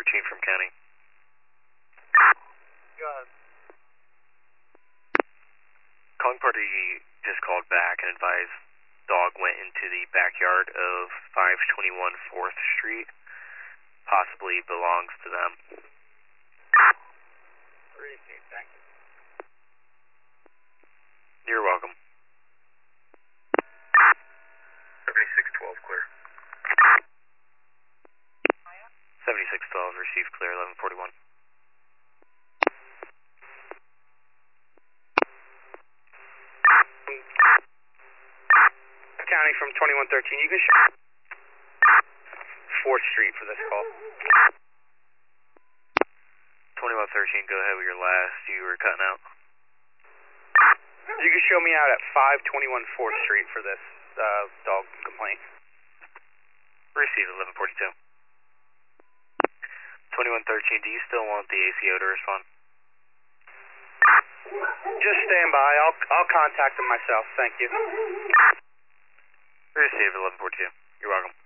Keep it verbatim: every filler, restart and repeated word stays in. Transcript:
thirteen from county. Go ahead. Calling party just called back and advised dog went into the backyard of five twenty-one fourth Street. Possibly belongs to them. Appreciate it, thank you. You're welcome. seventy-six twelve clear. seventy-six twelve received clear, eleven forty-one. County from twenty-one thirteen, you can show fourth Street for this call. twenty-one thirteen, go ahead with your last. You were cutting out. You can show me out at five twenty-one fourth Street for this uh, dog complaint. Received, eleven forty-two. twenty-one thirteen, do you still want the A C O to respond? Just stand by. I'll I'll contact him myself. Thank you. Received, eleven forty-two. You're welcome.